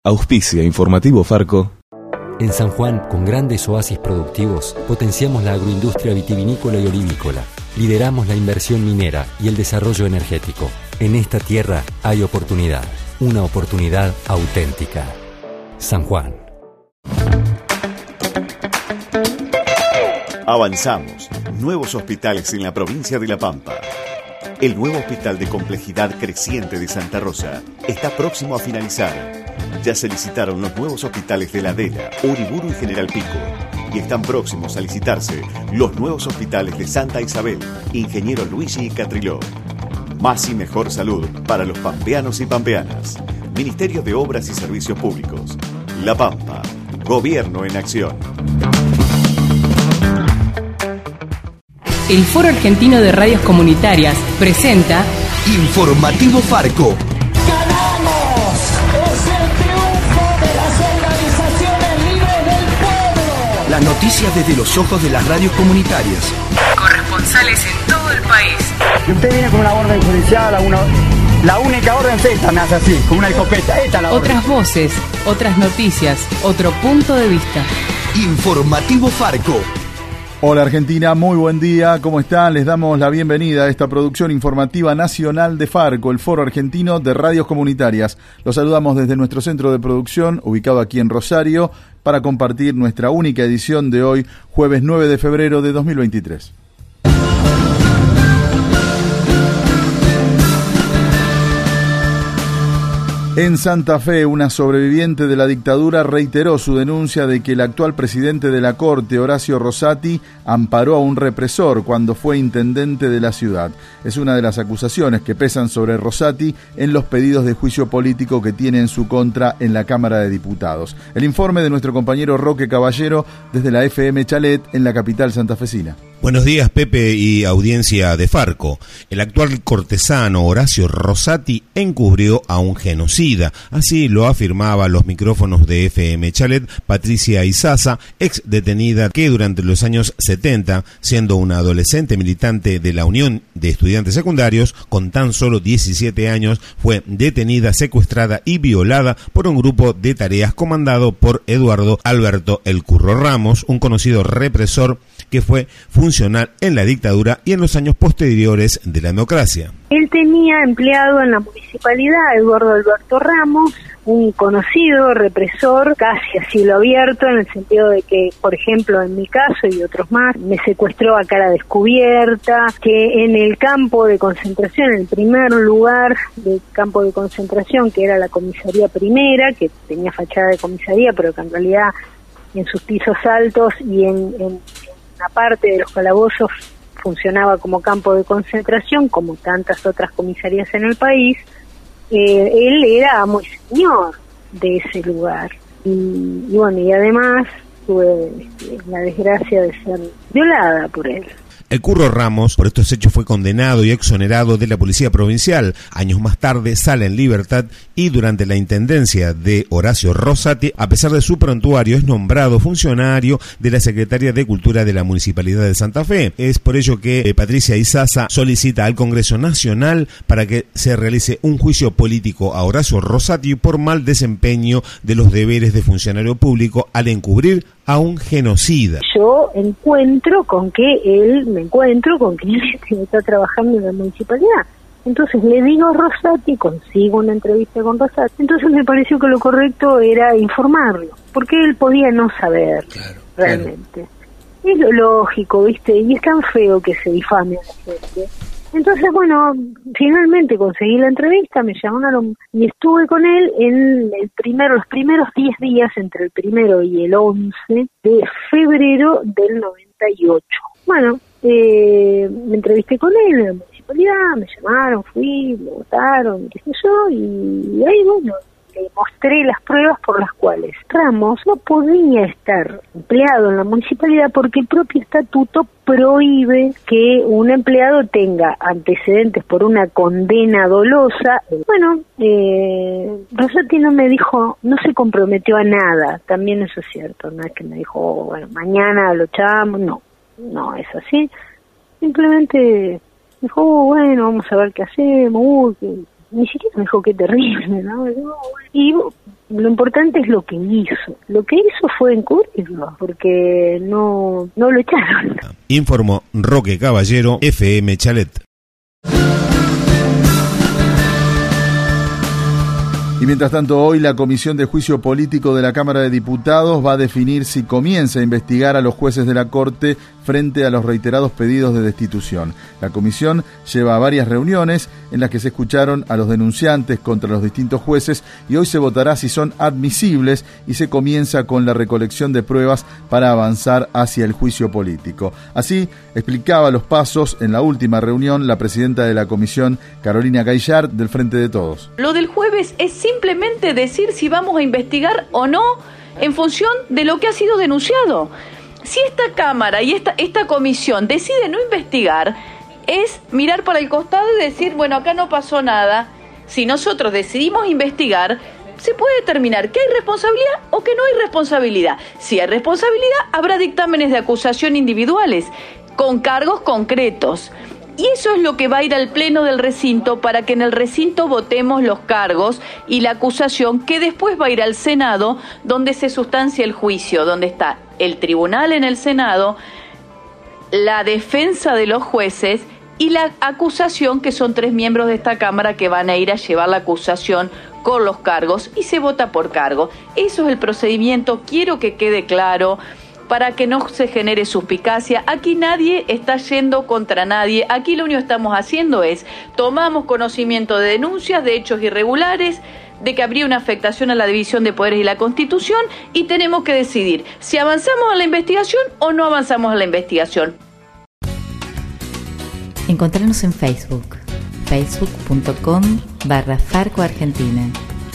Auspicia Informativo Farco. En San Juan, con grandes oasis productivos, potenciamos la agroindustria vitivinícola y olivícola. Lideramos la inversión minera y el desarrollo energético. En esta tierra hay oportunidad, una oportunidad auténtica. San Juan. Avanzamos. Nuevos hospitales en la provincia de La Pampa. El nuevo hospital de complejidad creciente de Santa Rosa está próximo a finalizar. Ya se licitaron los nuevos hospitales de La Adela, Uriburu y General Pico. Y están próximos a licitarse los nuevos hospitales de Santa Isabel, Ingeniero Luigi y Catriló. Más y mejor salud para los pampeanos y pampeanas. Ministerio de Obras y Servicios Públicos. La Pampa. Gobierno en acción. El Foro Argentino de Radios Comunitarias presenta Informativo Farco. ¡Ganamos! ¡Es el triunfo de las organizaciones libres del pueblo! Las noticias desde los ojos de las radios comunitarias. corresponsales en todo el país. Y usted viene con una orden judicial, la única orden es esta, me hace así, con una escopeta. Esta es la orden. Otras voces, otras noticias, otro punto de vista. Informativo Farco. Hola Argentina, muy buen día, ¿cómo están? Les damos la bienvenida a esta producción informativa nacional de Farco, el Foro Argentino de Radios Comunitarias. Los saludamos desde nuestro centro de producción, ubicado aquí en Rosario, para compartir nuestra única edición de hoy, jueves 9 de febrero de 2023. En Santa Fe, una sobreviviente de la dictadura reiteró su denuncia de que el actual presidente de la Corte, Horacio Rosati, amparó a un represor cuando fue intendente de la ciudad. Es una de las acusaciones que pesan sobre Rosati en los pedidos de juicio político que tiene en su contra en la Cámara de Diputados. El informe de nuestro compañero Roque Caballero desde la FM Chalet en la capital santafesina. Buenos días, Pepe y audiencia de Farco. El actual cortesano Horacio Rosati encubrió a un genocida. Así lo afirmaba a los micrófonos de FM Chalet Patricia Izaza, ex detenida que durante los años 70, siendo una adolescente militante de la Unión de Estudiantes Secundarios, con tan solo 17 años, fue detenida, secuestrada y violada por un grupo de tareas comandado por Eduardo Alberto El Curro Ramos, un conocido represor que fue funcional en la dictadura y en los años posteriores de la democracia. Él tenía empleado en la municipalidad Eduardo Alberto Ramos, un conocido represor casi a cielo abierto, en el sentido de que, por ejemplo, en mi caso y otros más, me secuestró a cara descubierta, que en el campo de concentración, en el primer lugar del campo de concentración, que era la comisaría primera, que tenía fachada de comisaría, pero que en realidad en sus pisos altos y en una parte de los calabozos funcionaba como campo de concentración, como tantas otras comisarías en el país. Él era muy señor de ese lugar y bueno, y además tuve la desgracia de ser violada por él. El Curro Ramos por estos hechos fue condenado y exonerado de la Policía Provincial. Años más tarde sale en libertad y durante la intendencia de Horacio Rosati, a pesar de su prontuario, es nombrado funcionario de la Secretaría de Cultura de la Municipalidad de Santa Fe. Es por ello que Patricia Izaza solicita al Congreso Nacional para que se realice un juicio político a Horacio Rosati por mal desempeño de los deberes de funcionario público al encubrir a un genocida. Yo me encuentro con que él está trabajando en la municipalidad. Entonces le digo a Rosati, consigo una entrevista con Rosati. Entonces me pareció que lo correcto era informarlo, porque él podía no saber realmente. Es lo lógico, ¿viste? Y es tan feo que se difame a la gente. Entonces, bueno, finalmente conseguí la entrevista, me llamaron y estuve con él en los primeros 10 días entre el 1 y el 11 de febrero del 98. Bueno, me entrevisté con él en la municipalidad, me llamaron, fui, me votaron, qué sé yo, y ahí, bueno, le mostré las pruebas por las cuales Ramos no podía estar empleado en la municipalidad porque el propio estatuto prohíbe que un empleado tenga antecedentes por una condena dolosa. Bueno, Rosati no me dijo, no se comprometió a nada, también eso es cierto, no es que me dijo, bueno, mañana lo echamos, no es así, simplemente dijo, bueno, vamos a ver qué hacemos, ni siquiera me dijo qué terrible, ¿no? Y Lo importante es lo que hizo. Lo que hizo fue encubrirlo, porque no lo echaron. Informó Roque Caballero, FM Chalet. Y mientras tanto, hoy la Comisión de Juicio Político de la Cámara de Diputados va a definir si comienza a investigar a los jueces de la Corte frente a los reiterados pedidos de destitución. La comisión lleva varias reuniones en las que se escucharon a los denunciantes contra los distintos jueces y hoy se votará si son admisibles y se comienza con la recolección de pruebas para avanzar hacia el juicio político. Así explicaba los pasos en la última reunión la presidenta de la comisión, Carolina Gaillard, del Frente de Todos. Lo del jueves es simplemente decir si vamos a investigar o no en función de lo que ha sido denunciado. Si esta Cámara y esta comisión decide no investigar, es mirar para el costado y decir, bueno, acá no pasó nada. Si nosotros decidimos investigar, se puede determinar que hay responsabilidad o que no hay responsabilidad. Si hay responsabilidad, habrá dictámenes de acusación individuales con cargos concretos. Y eso es lo que va a ir al pleno del recinto para que en el recinto votemos los cargos y la acusación que después va a ir al Senado, donde se sustancia el juicio, donde está el tribunal en el Senado, la defensa de los jueces y la acusación, que son 3 miembros de esta Cámara que van a ir a llevar la acusación con los cargos y se vota por cargo. Eso es el procedimiento, quiero que quede claro, para que no se genere suspicacia. Aquí nadie está yendo contra nadie, aquí lo único que estamos haciendo es, tomamos conocimiento de denuncias, de hechos irregulares, de que habría una afectación a la división de poderes y la Constitución, y tenemos que decidir si avanzamos a la investigación o no avanzamos a la investigación. Encontrarnos en Facebook, facebook.com/Farco Argentina.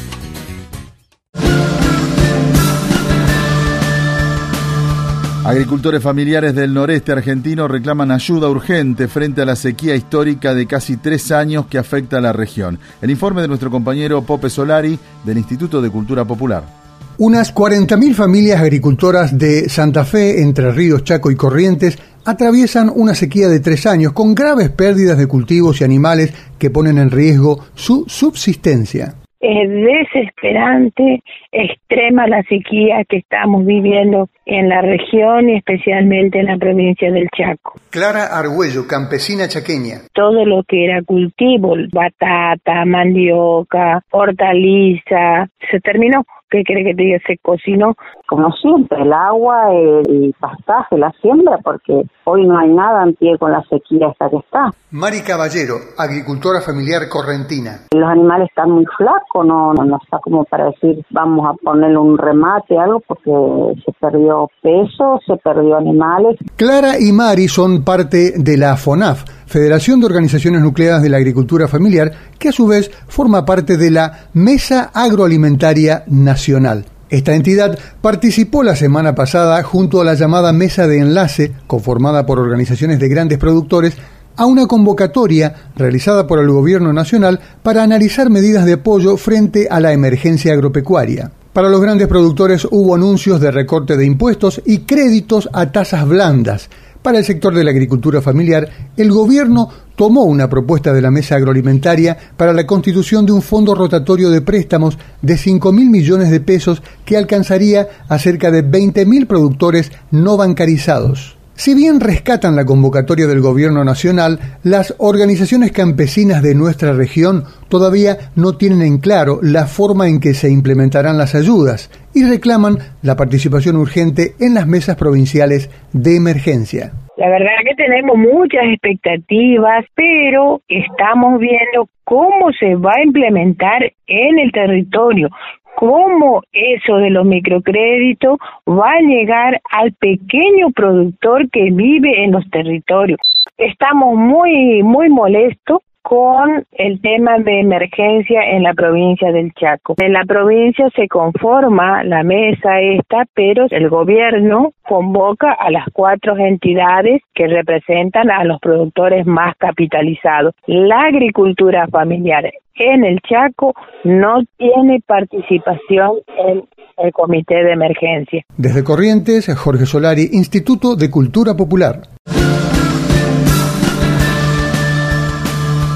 Agricultores familiares del noreste argentino reclaman ayuda urgente frente a la sequía histórica de casi 3 años que afecta a la región. El informe de nuestro compañero Pope Solari del Instituto de Cultura Popular. Unas 40.000 familias agricultoras de Santa Fe, Entre Ríos, Chaco y Corrientes atraviesan una sequía de 3 años con graves pérdidas de cultivos y animales que ponen en riesgo su subsistencia. Es desesperante, extrema la sequía que estamos viviendo en la región y especialmente en la provincia del Chaco. Clara Argüello, campesina chaqueña. Todo lo que era cultivo, batata, mandioca, hortaliza, se terminó. ¿Qué cree que te diga? Se cocinó. Como siempre, el agua, el pastaje, la siembra, porque hoy no hay nada en pie con la sequía esta que está. Mari Caballero, agricultora familiar correntina. Los animales están muy flacos, no está como para decir vamos a ponerle un remate, algo, porque se perdió peso, se perdió animales. Clara y Mari son parte de la FONAF, Federación de Organizaciones Nucleadas de la Agricultura Familiar, que a su vez forma parte de la Mesa Agroalimentaria Nacional. Esta entidad participó la semana pasada junto a la llamada Mesa de Enlace, conformada por organizaciones de grandes productores, a una convocatoria realizada por el Gobierno Nacional para analizar medidas de apoyo frente a la emergencia agropecuaria. Para los grandes productores hubo anuncios de recorte de impuestos y créditos a tasas blandas. Para el sector de la agricultura familiar, el gobierno tomó una propuesta de la Mesa Agroalimentaria para la constitución de un fondo rotatorio de préstamos de 5.000 millones de pesos que alcanzaría a cerca de 20.000 productores no bancarizados. Si bien rescatan la convocatoria del gobierno nacional, las organizaciones campesinas de nuestra región todavía no tienen en claro la forma en que se implementarán las ayudas y reclaman la participación urgente en las mesas provinciales de emergencia. La verdad que tenemos muchas expectativas, pero estamos viendo cómo se va a implementar en el territorio, cómo eso de los microcréditos va a llegar al pequeño productor que vive en los territorios. Estamos muy molestos con el tema de emergencia en la provincia del Chaco. En la provincia se conforma la mesa esta, pero el gobierno convoca a las 4 entidades que representan a los productores más capitalizados. La agricultura familiar en el Chaco no tiene participación en el comité de emergencia. Desde Corrientes, Jorge Solari, Instituto de Cultura Popular.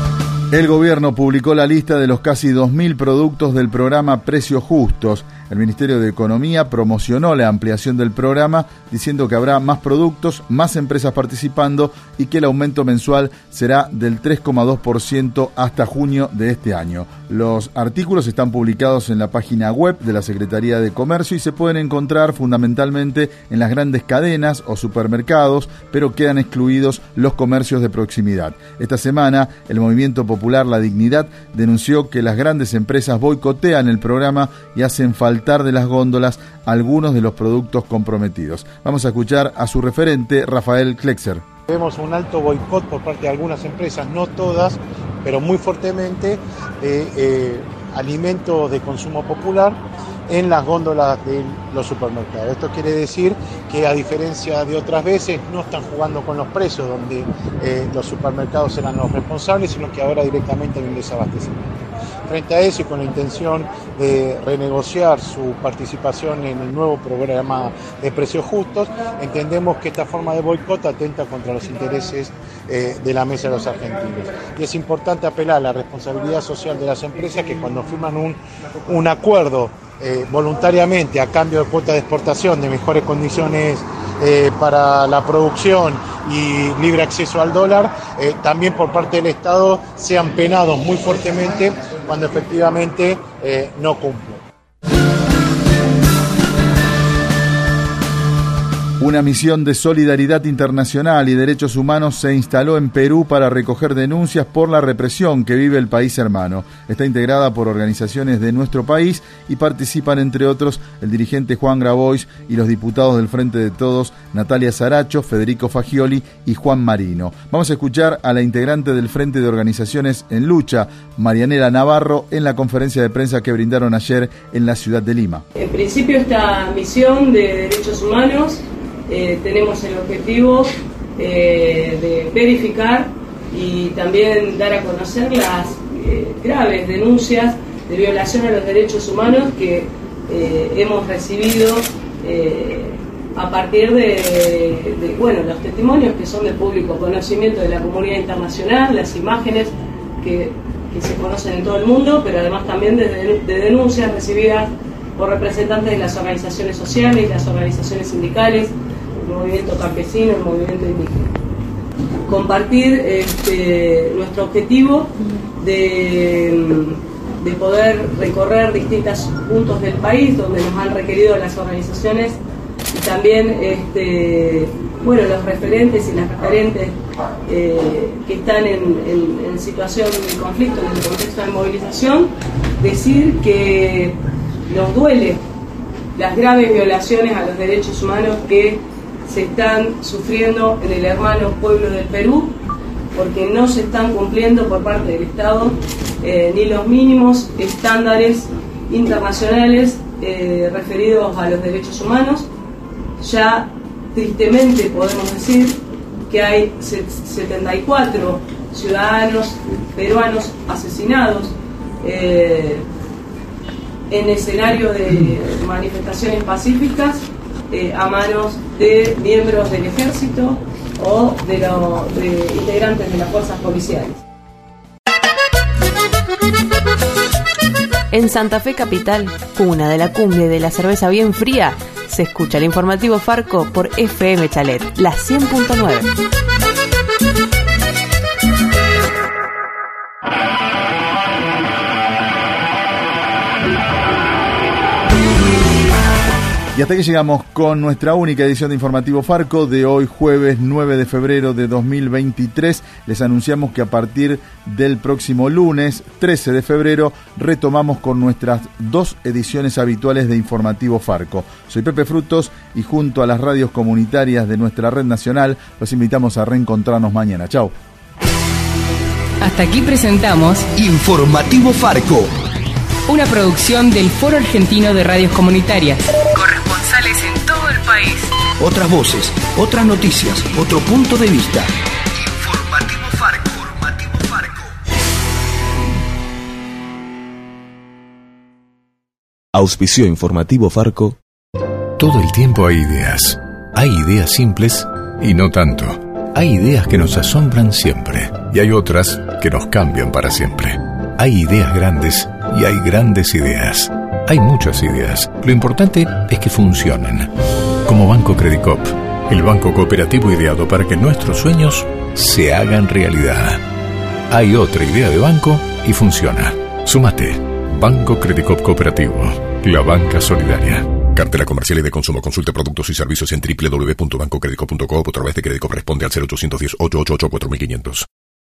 El gobierno publicó la lista de los casi 2.000 productos del programa Precios Justos. El Ministerio de Economía promocionó la ampliación del programa diciendo que habrá más productos, más empresas participando y que el aumento mensual será del 3,2% hasta junio de este año. Los artículos están publicados en la página web de la Secretaría de Comercio y se pueden encontrar fundamentalmente en las grandes cadenas o supermercados, pero quedan excluidos los comercios de proximidad. Esta semana, el Movimiento Popular La Dignidad denunció que las grandes empresas boicotean el programa y hacen faltar de las góndolas algunos de los productos comprometidos. Vamos a escuchar a su referente, Rafael Klexer. Vemos un alto boicot por parte de algunas empresas, no todas, pero muy fuertemente, de alimentos de consumo popular en las góndolas de los supermercados. Esto quiere decir que, a diferencia de otras veces, no están jugando con los precios donde los supermercados eran los responsables, sino que ahora directamente hay un desabastecimiento. Frente a eso, y con la intención de renegociar su participación en el nuevo programa de Precios Justos, entendemos que esta forma de boicot atenta contra los intereses de la mesa de los argentinos. Y es importante apelar a la responsabilidad social de las empresas, que cuando firman un acuerdo voluntariamente a cambio de cuota de exportación, de mejores condiciones para la producción y libre acceso al dólar, también por parte del Estado sean penados muy fuertemente cuando efectivamente no cumplen. Una misión de solidaridad internacional y derechos humanos se instaló en Perú para recoger denuncias por la represión que vive el país hermano. Está integrada por organizaciones de nuestro país y participan, entre otros, el dirigente Juan Grabois y los diputados del Frente de Todos, Natalia Saracho, Federico Fagioli y Juan Marino. Vamos a escuchar a la integrante del Frente de Organizaciones en Lucha, Marianela Navarro, en la conferencia de prensa que brindaron ayer en la ciudad de Lima. En principio, esta misión de derechos humanos tenemos el objetivo de verificar y también dar a conocer las graves denuncias de violación a los derechos humanos que hemos recibido a partir de los testimonios que son de público conocimiento de la comunidad internacional, las imágenes que se conocen en todo el mundo, pero además también de denuncias recibidas por representantes de las organizaciones sociales, las organizaciones sindicales, el movimiento campesino, el movimiento indígena. Compartir nuestro objetivo de poder recorrer distintos puntos del país donde nos han requerido las organizaciones y también los referentes y las referentes que están en situación de conflicto, en el contexto de movilización, decir que nos duele las graves violaciones a los derechos humanos que se están sufriendo en el hermano pueblo del Perú, porque no se están cumpliendo por parte del Estado ni los mínimos estándares internacionales referidos a los derechos humanos. Ya tristemente podemos decir que hay 74 ciudadanos peruanos asesinados en escenario de manifestaciones pacíficas a manos de miembros del ejército o de integrantes de las fuerzas policiales. En Santa Fe Capital, cuna de la cumbia y de la cerveza bien fría, se escucha el informativo Farco por FM Chalet, la 100.9. Y hasta aquí llegamos con nuestra única edición de Informativo Farco de hoy, jueves 9 de febrero de 2023. Les anunciamos que a partir del próximo lunes, 13 de febrero, retomamos con nuestras 2 ediciones habituales de Informativo Farco. Soy Pepe Frutos y junto a las radios comunitarias de nuestra red nacional, los invitamos a reencontrarnos mañana. Chau. Hasta aquí presentamos Informativo Farco, una producción del Foro Argentino de Radios Comunitarias. Corresponsales en todo el país. Otras voces, otras noticias, otro punto de vista. Informativo Farco. Auspició Informativo Farco. Todo el tiempo hay ideas. Hay ideas simples y no tanto. Hay ideas que nos asombran siempre y hay otras que nos cambian para siempre. Hay ideas grandes y hay grandes ideas. Hay muchas ideas. Lo importante es que funcionen. Como Banco Credicop, el banco cooperativo ideado para que nuestros sueños se hagan realidad. Hay otra idea de banco y funciona. Súmate. Banco Credicop Cooperativo. La banca solidaria. Cartela comercial y de consumo. Consulte productos y servicios en www.bancocredico.com o a través de Credicop. Responde al 0810 888 4500.